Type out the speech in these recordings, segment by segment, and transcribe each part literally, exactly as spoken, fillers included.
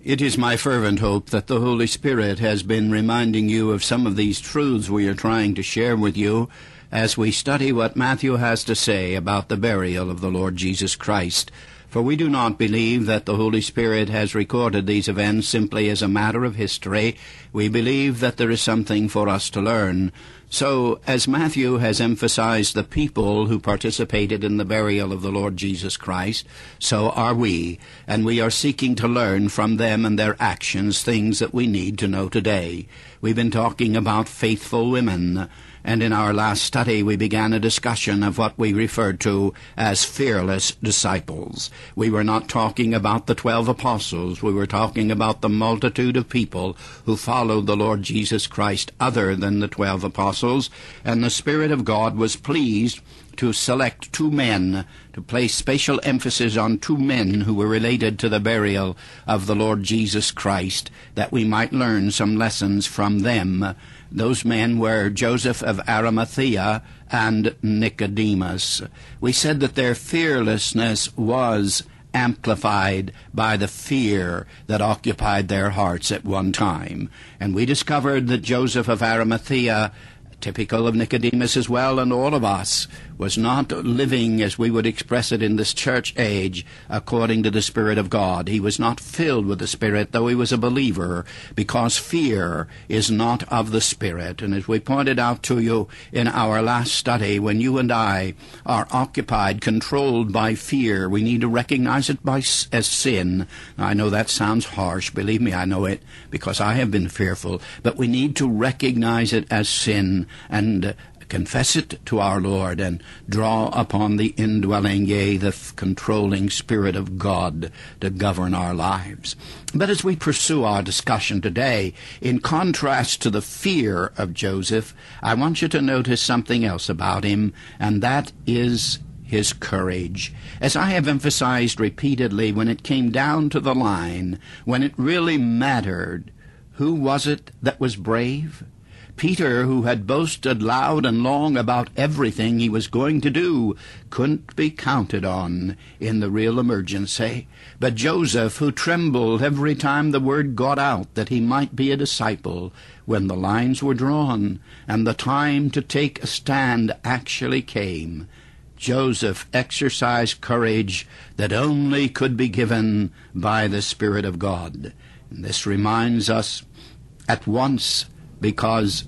It is my fervent hope that the Holy Spirit has been reminding you of some of these truths we are trying to share with you as we study what Matthew has to say about the burial of the Lord Jesus Christ. For we do not believe that the Holy Spirit has recorded these events simply as a matter of history. We believe that there is something for us to learn. So, as Matthew has emphasized the people who participated in the burial of the Lord Jesus Christ, so are we, and we are seeking to learn from them and their actions things that we need to know today. We've been talking about faithful women, and in our last study we began a discussion of what we referred to as fearless disciples. We were not talking about the twelve apostles. We were talking about the multitude of people who followed the Lord Jesus Christ other than the twelve apostles, and the Spirit of God was pleased to select two men, to place special emphasis on two men who were related to the burial of the Lord Jesus Christ, that we might learn some lessons from them. Those men were Joseph of Arimathea and Nicodemus. We said that their fearlessness was amplified by the fear that occupied their hearts at one time. And we discovered that Joseph of Arimathea, typical of Nicodemus as well, and all of us, was not living, as we would express it in this church age, according to the Spirit of God. He was not filled with the Spirit, though he was a believer, because fear is not of the Spirit. And as we pointed out to you in our last study, when you and I are occupied, controlled by fear, we need to recognize it by, as sin. Now, I know that sounds harsh. Believe me, I know it, because I have been fearful. But we need to recognize it as sin and uh, confess it to our Lord and draw upon the indwelling, yea, the f- controlling Spirit of God to govern our lives. But as we pursue our discussion today, in contrast to the fear of Joseph, I want you to notice something else about him, and that is his courage. As I have emphasized repeatedly, when it came down to the line, when it really mattered, who was it that was brave? Peter, who had boasted loud and long about everything he was going to do, couldn't be counted on in the real emergency. But Joseph, who trembled every time the word got out that he might be a disciple, when the lines were drawn and the time to take a stand actually came, Joseph exercised courage that only could be given by the Spirit of God. And this reminds us at once, because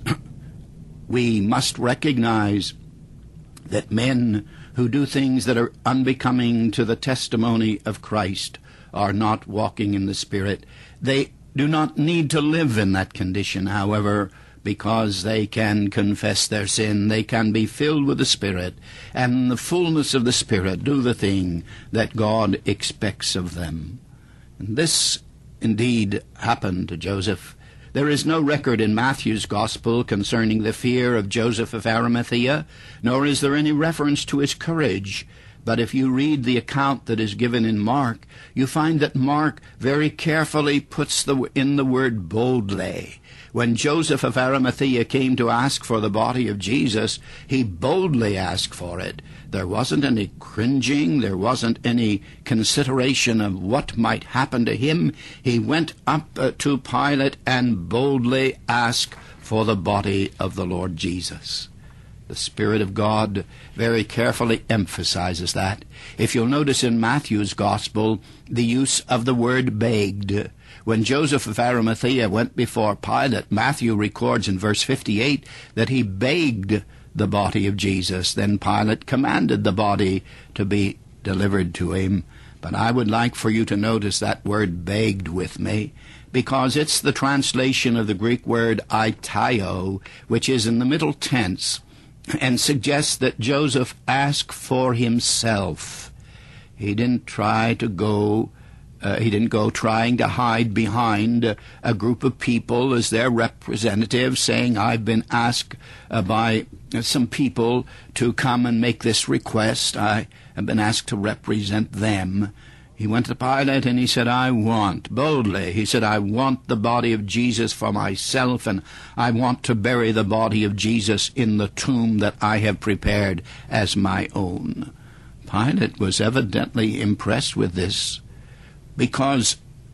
we must recognize that men who do things that are unbecoming to the testimony of Christ are not walking in the Spirit. They do not need to live in that condition, however, because they can confess their sin. They can be filled with the Spirit, and in the fullness of the Spirit do the thing that God expects of them. And this indeed happened to Joseph. There is no record in Matthew's Gospel concerning the fear of Joseph of Arimathea, nor is there any reference to his courage. But if you read the account that is given in Mark, you find that Mark very carefully puts the, in the word boldly. When Joseph of Arimathea came to ask for the body of Jesus, he boldly asked for it. There wasn't any cringing. There wasn't any consideration of what might happen to him. He went up uh, to Pilate and boldly asked for the body of the Lord Jesus. The Spirit of God very carefully emphasizes that. If you'll notice in Matthew's Gospel, the use of the word begged. When Joseph of Arimathea went before Pilate, Matthew records in verse fifty-eight that he begged the body of Jesus. Then Pilate commanded the body to be delivered to him. But I would like for you to notice that word begged with me, because it's the translation of the Greek word aitio, which is in the middle tense, and suggests that Joseph asked for himself. He didn't try to go Uh, he didn't go trying to hide behind uh, a group of people as their representative, saying, I've been asked uh, by uh, some people to come and make this request. I have been asked to represent them. He went to Pilate and he said, I want, boldly, he said, I want the body of Jesus for myself, and I want to bury the body of Jesus in the tomb that I have prepared as my own. Pilate was evidently impressed with this, because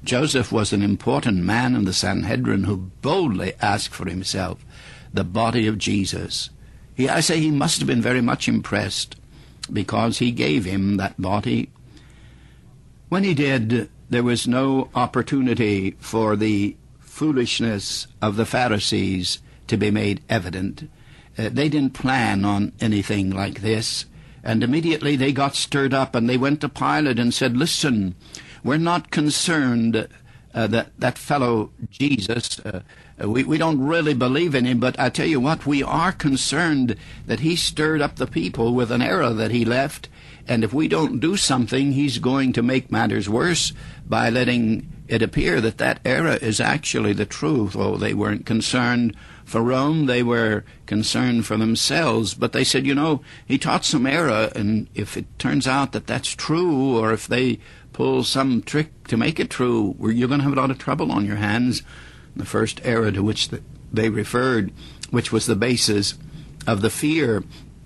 Joseph was an important man in the Sanhedrin who boldly asked for himself the body of Jesus. He, I say he must have been very much impressed, because he gave him that body. When he did, there was no opportunity for the foolishness of the Pharisees to be made evident. Uh, they didn't plan on anything like this, and immediately they got stirred up, and they went to Pilate and said, "Listen, we're not concerned uh, that that fellow Jesus, uh, we, we don't really believe in him, but I tell you what, we are concerned that he stirred up the people with an error that he left, and if we don't do something, he's going to make matters worse by letting it appear that that error is actually the truth." Oh, they weren't concerned for Rome, they were concerned for themselves. But they said, you know, he taught some error, and if it turns out that that's true, or if they pull some trick to make it true, you're going to have a lot of trouble on your hands. The first error to which the, they referred, which was the basis of the fear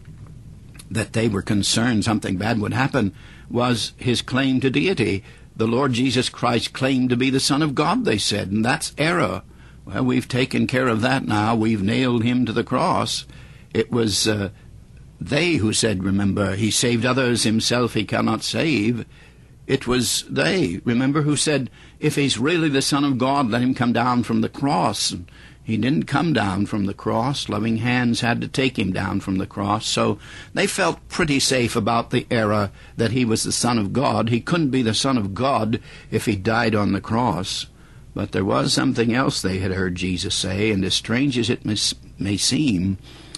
that they were concerned something bad would happen, was his claim to deity. The Lord Jesus Christ claimed to be the Son of God, they said, and that's error. Well, we've taken care of that now. We've nailed him to the cross. It was uh, they who said, remember, he saved others, himself he cannot save. It was they, remember, who said, if he's really the Son of God, let him come down from the cross. And he didn't come down from the cross. Loving hands had to take him down from the cross. So they felt pretty safe about the error that he was the Son of God. He couldn't be the Son of God if he died on the cross. But there was something else they had heard Jesus say, and as strange as it mis- may seem,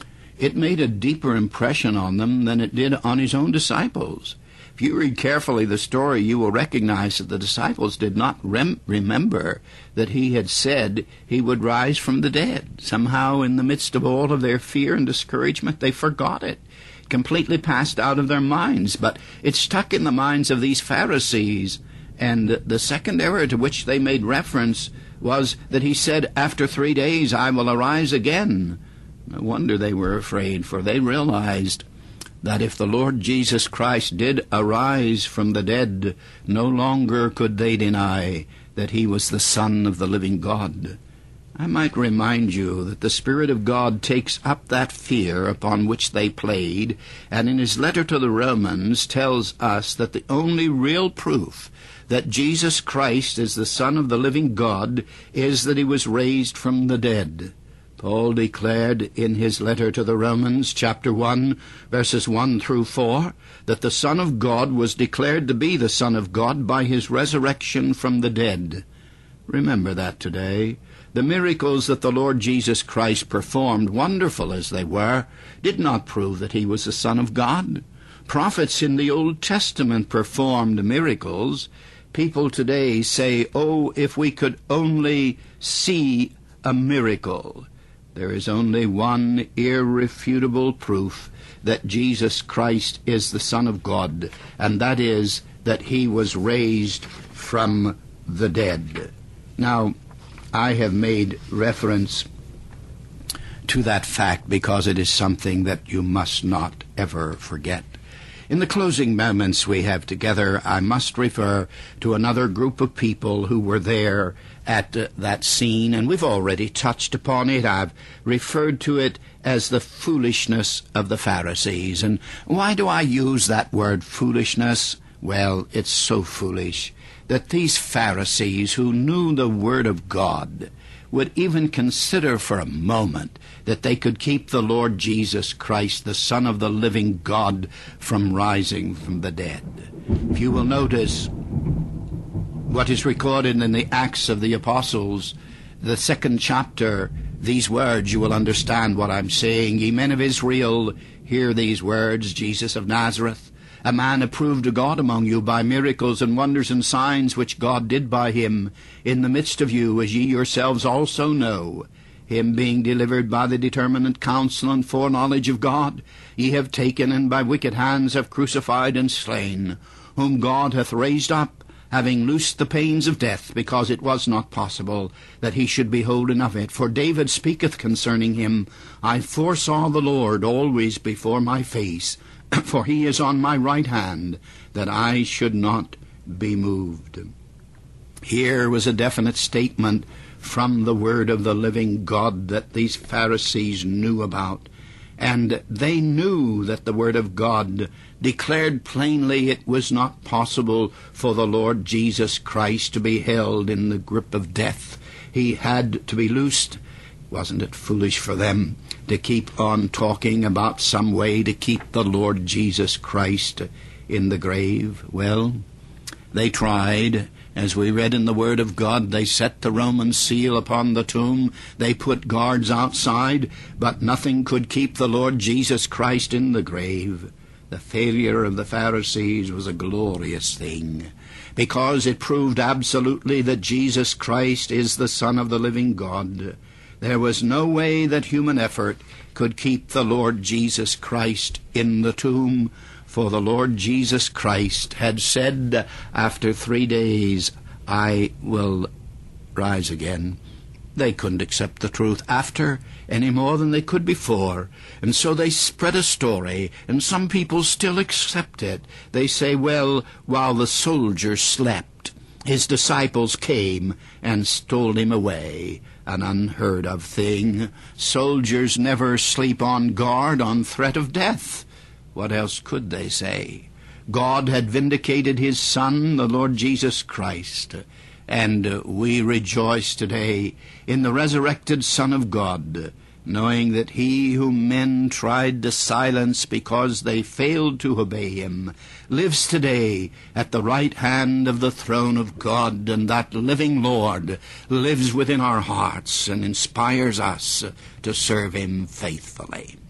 it made a deeper impression on them than it did on his own disciples. If you read carefully the story, you will recognize that the disciples did not rem- remember that he had said he would rise from the dead. Somehow, in the midst of all of their fear and discouragement, they forgot it. It completely passed out of their minds, but it stuck in the minds of these Pharisees. And the second error to which they made reference was that he said, after three days I will arise again. No wonder they were afraid, for they realized that if the Lord Jesus Christ did arise from the dead, no longer could they deny that he was the Son of the living God. I might remind you that the Spirit of God takes up that fear upon which they played, and in his letter to the Romans tells us that the only real proof that Jesus Christ is the Son of the living God is that he was raised from the dead. Paul declared in his letter to the Romans, chapter one, verses one through four, that the Son of God was declared to be the Son of God by his resurrection from the dead. Remember that today. The miracles that the Lord Jesus Christ performed, wonderful as they were, did not prove that he was the Son of God. Prophets in the Old Testament performed miracles. People today say, oh, if we could only see a miracle. There is only one irrefutable proof that Jesus Christ is the Son of God, and that is that he was raised from the dead. Now, I have made reference to that fact because it is something that you must not ever forget. In the closing moments we have together, I must refer to another group of people who were there at uh, that scene, and we've already touched upon it. I've referred to it as the foolishness of the Pharisees. And why do I use that word foolishness? Well, it's so foolish that these Pharisees who knew the Word of God would even consider for a moment that they could keep the Lord Jesus Christ, the Son of the living God, from rising from the dead. If you will notice what is recorded in the Acts of the Apostles, the second chapter, these words, you will understand what I'm saying. Ye men of Israel, hear these words, Jesus of Nazareth, a man approved of God among you by miracles and wonders and signs which God did by him in the midst of you, as ye yourselves also know. Him being delivered by the determinate counsel and foreknowledge of God, ye have taken and by wicked hands have crucified and slain, whom God hath raised up, having loosed the pains of death, because it was not possible that he should be holden of it. For David speaketh concerning him, I foresaw the Lord always before my face, for he is on my right hand, that I should not be moved. Here was a definite statement from the Word of the living God that these Pharisees knew about. And they knew that the Word of God declared plainly it was not possible for the Lord Jesus Christ to be held in the grip of death. He had to be loosed. Wasn't it foolish for them to keep on talking about some way to keep the Lord Jesus Christ in the grave? Well, they tried. As we read in the Word of God, they set the Roman seal upon the tomb. They put guards outside, but nothing could keep the Lord Jesus Christ in the grave. The failure of the Pharisees was a glorious thing, because it proved absolutely that Jesus Christ is the Son of the living God. There was no way that human effort could keep the Lord Jesus Christ in the tomb, for the Lord Jesus Christ had said after three days, I will rise again. They couldn't accept the truth after any more than they could before, and so they spread a story, and some people still accept it. They say, well, while the soldiers slept, his disciples came and stole him away. An unheard of thing. Soldiers never sleep on guard on threat of death. What else could they say? God had vindicated his Son, the Lord Jesus Christ, and we rejoice today in the resurrected Son of God, knowing that he whom men tried to silence because they failed to obey him lives today at the right hand of the throne of God, and that living Lord lives within our hearts and inspires us to serve him faithfully.